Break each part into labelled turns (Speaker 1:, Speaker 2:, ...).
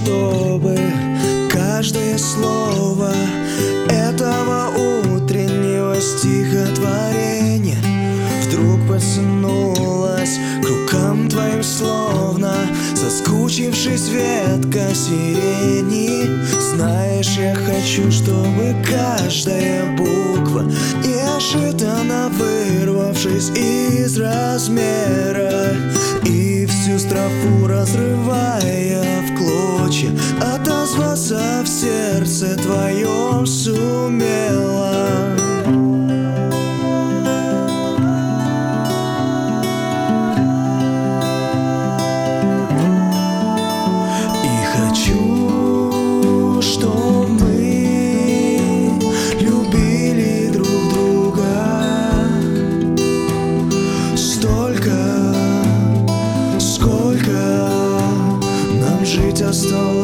Speaker 1: чтобы каждое слово этого утреннего стихотворения вдруг потянулось к рукам твоим, словно соскучившись ветка сирени. Знаешь, я хочу, чтобы каждая буква, неожиданно вырвавшись из размера, и всю строфу разрывая в клочья, отозваться в сердце твоем сумела. Жить осталось.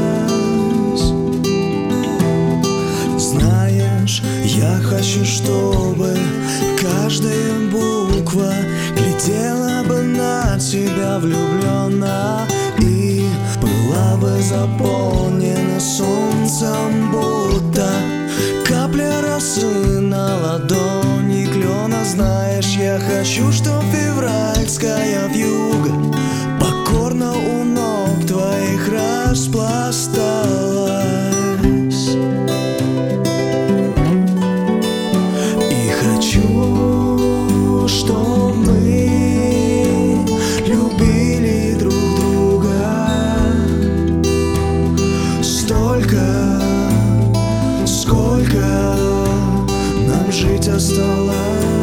Speaker 1: Знаешь, я хочу, чтобы каждая буква глядела бы на тебя влюбленно и была бы заполнена солнцем, будто капля росы на ладони клена. Знаешь, я хочу, чтоб февральская вьюга покорно у ног твоих распласталась. И хочу, чтоб мы любили друг друга столько, сколько нам жить осталось.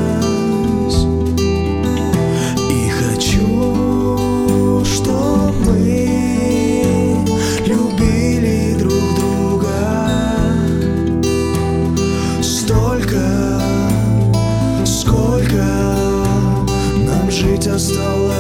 Speaker 1: И хочу, чтоб мы любили друг друга столько, сколько нам жить осталось.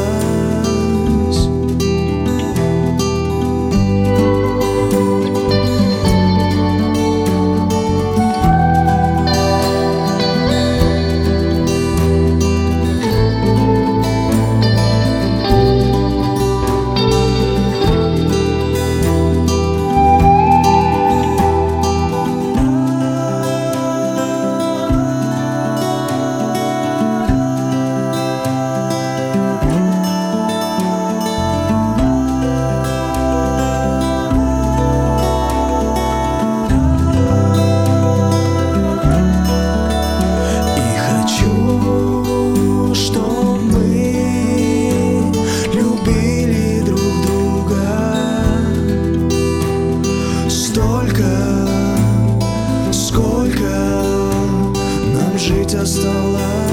Speaker 1: Сколько нам жить осталось.